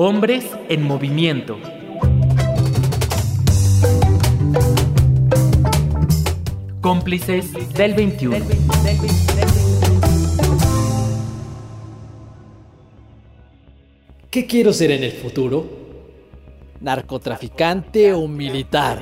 Hombres en movimiento. Cómplices del 21. ¿Qué quiero ser en el futuro? ¿Narcotraficante o militar?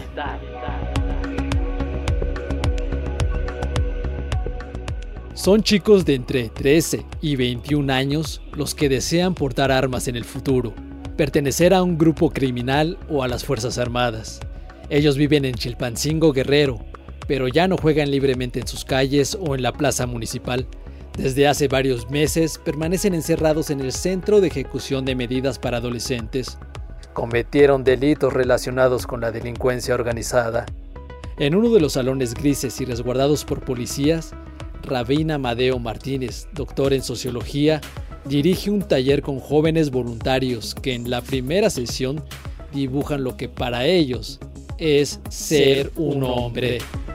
Son chicos de entre 13 y 21 años los que desean portar armas en el futuro, pertenecer a un grupo criminal o a las Fuerzas Armadas. Ellos viven en Chilpancingo, Guerrero, pero ya no juegan libremente en sus calles o en la plaza municipal. Desde hace varios meses permanecen encerrados en el Centro de Ejecución de Medidas para Adolescentes. Cometieron delitos relacionados con la delincuencia organizada. En uno de los salones grises y resguardados por policías, Rabín Amadeo Martínez, doctor en sociología, dirige un taller con jóvenes voluntarios que en la primera sesión dibujan lo que para ellos es ser un hombre.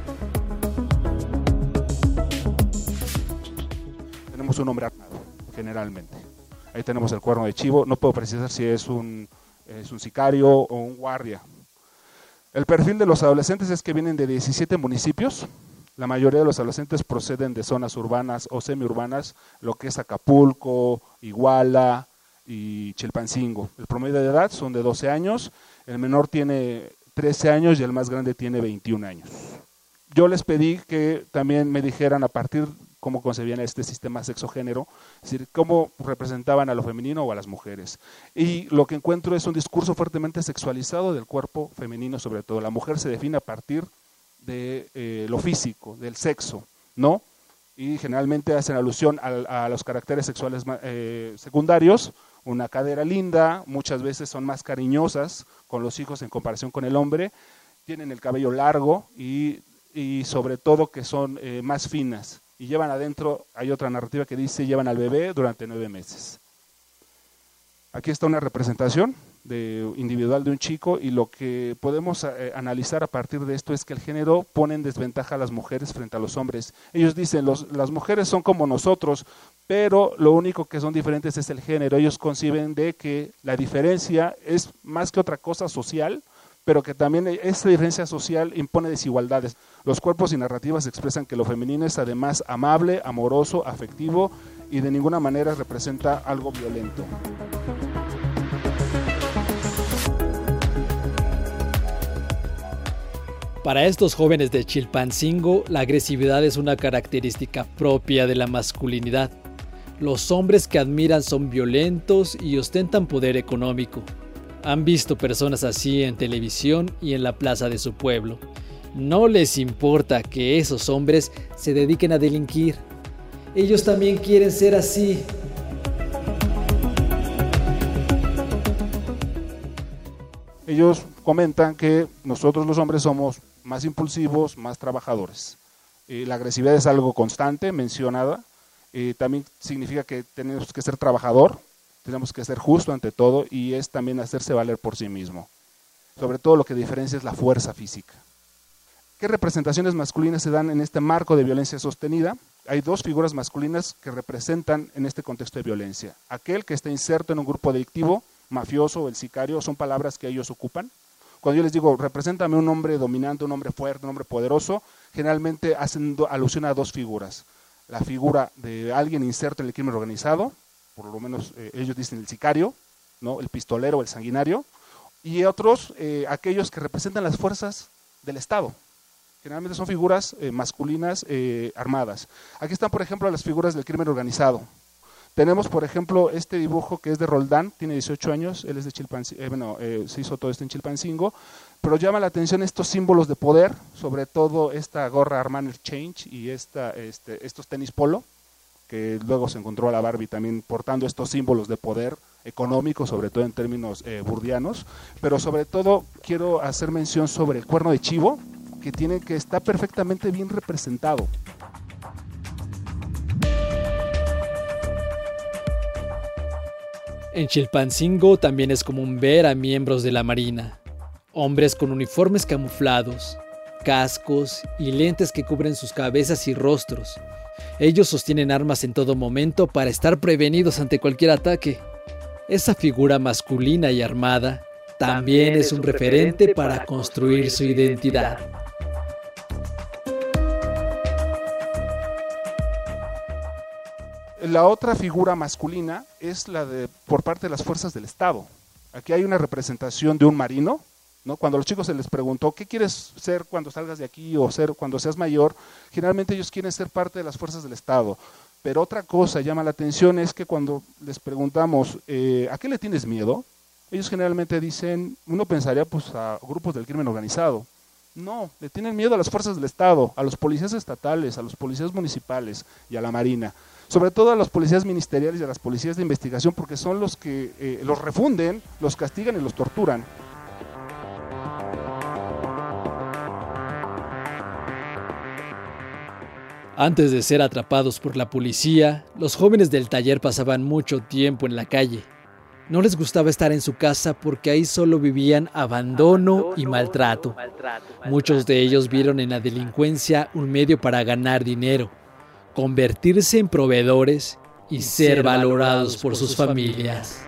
Tenemos un hombre armado, generalmente. Ahí tenemos el cuerno de chivo, no puedo precisar si es un sicario o un guardia. El perfil de los adolescentes es que vienen de 17 municipios. La mayoría de los adolescentes proceden de zonas urbanas o semiurbanas, lo que es Acapulco, Iguala y Chilpancingo. El promedio de edad son de 12 años, el menor tiene 13 años y el más grande tiene 21 años. Yo les pedí que también me dijeran a partir cómo concebían este sistema sexo-género, es decir, cómo representaban a lo femenino o a las mujeres. Y lo que encuentro es un discurso fuertemente sexualizado del cuerpo femenino, sobre todo. La mujer se define a partir de lo físico, del sexo, ¿no? Y generalmente hacen alusión a los caracteres sexuales secundarios, una cadera linda, muchas veces son más cariñosas con los hijos en comparación con el hombre, tienen el cabello largo y sobre todo que son más finas, y llevan adentro, hay otra narrativa que dice, llevan al bebé durante 9 meses. Aquí está una representación individual de un chico, y lo que podemos analizar a partir de esto es que el género pone en desventaja a las mujeres frente a los hombres. Ellos dicen, las mujeres son como nosotros, pero lo único que son diferentes es el género. Ellos conciben de que la diferencia es más que otra cosa social, pero que también esta diferencia social impone desigualdades. Los cuerpos y narrativas expresan que lo femenino es además amable, amoroso, afectivo, y de ninguna manera representa algo violento. Para estos jóvenes de Chilpancingo, la agresividad es una característica propia de la masculinidad. Los hombres que admiran son violentos y ostentan poder económico. Han visto personas así en televisión y en la plaza de su pueblo. No les importa que esos hombres se dediquen a delinquir. Ellos también quieren ser así. Ellos comentan que nosotros los hombres somos más impulsivos, más trabajadores. La agresividad es algo constante, mencionada. También significa que tenemos que ser trabajador, tenemos que ser justo ante todo, y es también hacerse valer por sí mismo. Sobre todo lo que diferencia es la fuerza física. ¿Qué representaciones masculinas se dan en este marco de violencia sostenida? Hay 2 figuras masculinas que representan en este contexto de violencia. Aquel que está inserto en un grupo delictivo, mafioso o el sicario, son palabras que ellos ocupan. Cuando yo les digo, represéntame un hombre dominante, un hombre fuerte, un hombre poderoso, generalmente hacen alusión a 2 figuras. La figura de alguien inserto en el crimen organizado, por lo menos ellos dicen el sicario, ¿no? El pistolero, el sanguinario, y otros, aquellos que representan las fuerzas del Estado. Generalmente son figuras masculinas armadas. Aquí están, por ejemplo, las figuras del crimen organizado. Tenemos, por ejemplo, este dibujo que es de Roldán, tiene 18 años, él es de Chilpancingo, se hizo todo esto en Chilpancingo, pero llama la atención estos símbolos de poder, sobre todo esta gorra Armani Exchange y estos tenis polo, que luego se encontró a la Barbie también portando estos símbolos de poder económico, sobre todo en términos burdianos, pero sobre todo quiero hacer mención sobre el cuerno de chivo, que está perfectamente bien representado. En Chilpancingo también es común ver a miembros de la Marina, hombres con uniformes camuflados, cascos y lentes que cubren sus cabezas y rostros. Ellos sostienen armas en todo momento para estar prevenidos ante cualquier ataque. Esa figura masculina y armada también es un referente para construir su identidad. La otra figura masculina es la de por parte de las fuerzas del Estado. Aquí hay una representación de un marino, ¿no? Cuando a los chicos se les preguntó ¿qué quieres ser cuando salgas de aquí o ser cuando seas mayor? Generalmente ellos quieren ser parte de las fuerzas del Estado. Pero otra cosa llama la atención es que cuando les preguntamos ¿a qué le tienes miedo? Ellos generalmente dicen, uno pensaría pues a grupos del crimen organizado. No, le tienen miedo a las fuerzas del Estado, a los policías estatales, a los policías municipales y a la Marina. Sobre todo a los policías ministeriales y a las policías de investigación, porque son los que los refunden, los castigan y los torturan. Antes de ser atrapados por la policía, los jóvenes del taller pasaban mucho tiempo en la calle. No les gustaba estar en su casa porque ahí solo vivían abandono y maltrato. Muchos de ellos vieron en la delincuencia un medio para ganar dinero, convertirse en proveedores y ser valorados por sus familias.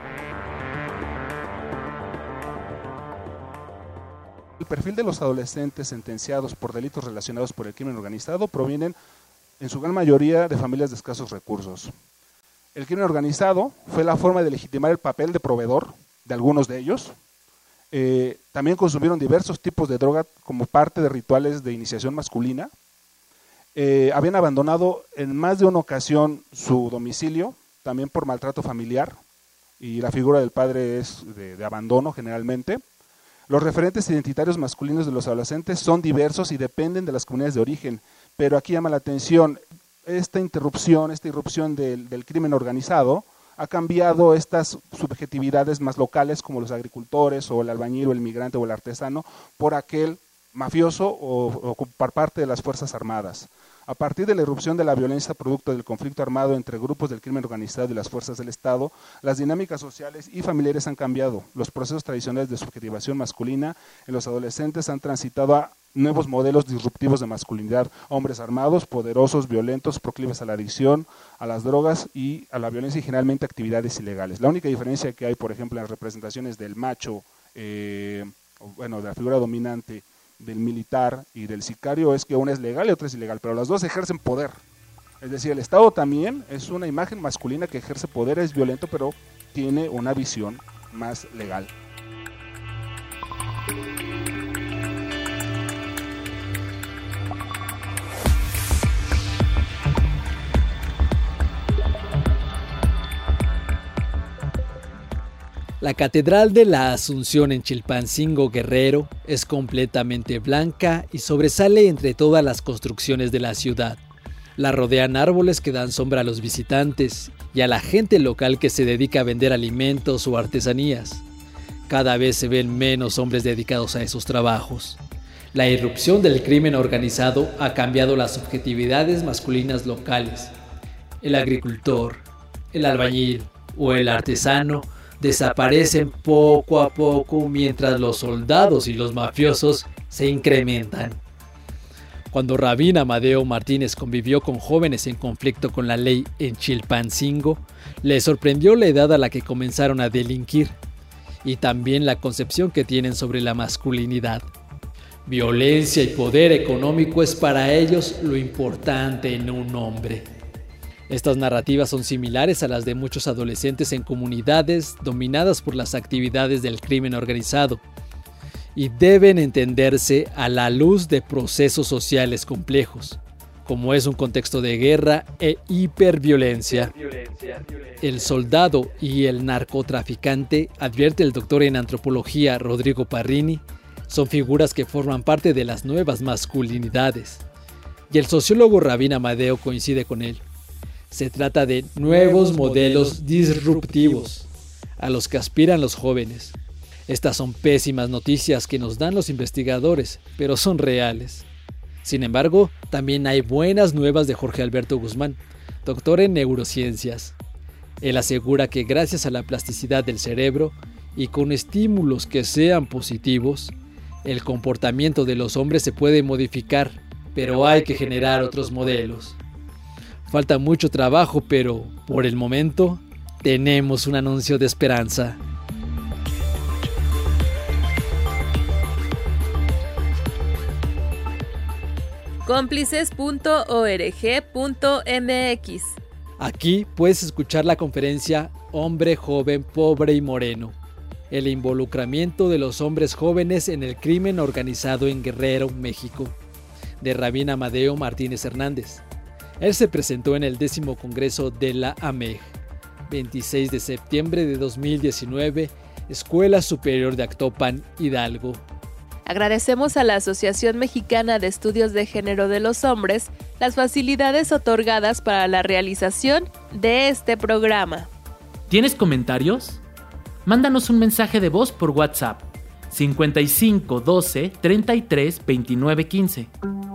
El perfil de los adolescentes sentenciados por delitos relacionados por el crimen organizado provienen en su gran mayoría de familias de escasos recursos. El crimen organizado fue la forma de legitimar el papel de proveedor de algunos de ellos. También consumieron diversos tipos de droga como parte de rituales de iniciación masculina. Habían abandonado en más de una ocasión su domicilio, también por maltrato familiar, y la figura del padre es de abandono generalmente. Los referentes identitarios masculinos de los adolescentes son diversos y dependen de las comunidades de origen, pero aquí llama la atención esta irrupción del crimen organizado ha cambiado estas subjetividades más locales como los agricultores o el albañil o el migrante o el artesano por aquel mafioso o por parte de las Fuerzas Armadas. A partir de la irrupción de la violencia producto del conflicto armado entre grupos del crimen organizado y las fuerzas del Estado, las dinámicas sociales y familiares han cambiado. Los procesos tradicionales de subjetivación masculina en los adolescentes han transitado a nuevos modelos disruptivos de masculinidad, hombres armados, poderosos, violentos, proclives a la adicción, a las drogas y a la violencia y generalmente actividades ilegales. La única diferencia que hay, por ejemplo, en las representaciones del macho, de la figura dominante, del militar y del sicario es que una es legal y otra es ilegal, pero las dos ejercen poder. Es decir, el Estado también es una imagen masculina que ejerce poder, es violento, pero tiene una visión más legal. La Catedral de la Asunción en Chilpancingo, Guerrero, es completamente blanca y sobresale entre todas las construcciones de la ciudad. La rodean árboles que dan sombra a los visitantes y a la gente local que se dedica a vender alimentos o artesanías. Cada vez se ven menos hombres dedicados a esos trabajos. La irrupción del crimen organizado ha cambiado las subjetividades masculinas locales. El agricultor, el albañil o el artesano desaparecen poco a poco mientras los soldados y los mafiosos se incrementan. Cuando Rabín Amadeo Martínez convivió con jóvenes en conflicto con la ley en Chilpancingo, le sorprendió la edad a la que comenzaron a delinquir y también la concepción que tienen sobre la masculinidad. Violencia y poder económico es para ellos lo importante en un hombre. Estas narrativas son similares a las de muchos adolescentes en comunidades dominadas por las actividades del crimen organizado y deben entenderse a la luz de procesos sociales complejos, como es un contexto de guerra e hiperviolencia. El soldado y el narcotraficante, advierte el doctor en antropología Rodrigo Parrini, son figuras que forman parte de las nuevas masculinidades, y el sociólogo Rabín Amadeo coincide con él. Se trata de nuevos modelos disruptivos a los que aspiran los jóvenes. Estas son pésimas noticias que nos dan los investigadores, pero son reales. Sin embargo, también hay buenas nuevas de Jorge Alberto Guzmán, doctor en neurociencias. Él asegura que gracias a la plasticidad del cerebro y con estímulos que sean positivos, el comportamiento de los hombres se puede modificar, pero hay que generar otros modelos. Falta mucho trabajo, pero por el momento tenemos un anuncio de esperanza. Cómplices.org.mx. Aquí puedes escuchar la conferencia Hombre, Joven, Pobre y Moreno. El involucramiento de los hombres jóvenes en el crimen organizado en Guerrero, México, de Rabín Amadeo Martínez Hernández. Él se presentó en el 10º Congreso de la AMEG, 26 de septiembre de 2019, Escuela Superior de Actopan, Hidalgo. Agradecemos a la Asociación Mexicana de Estudios de Género de los Hombres las facilidades otorgadas para la realización de este programa. ¿Tienes comentarios? Mándanos un mensaje de voz por WhatsApp 55 12 33 29 15.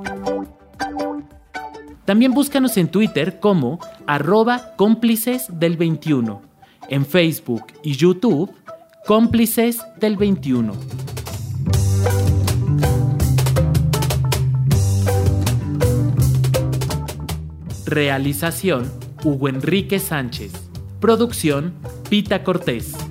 También búscanos en Twitter como @cómplices del21, en Facebook y YouTube Cómplices del 21. Realización Hugo Enrique Sánchez. Producción Pita Cortés.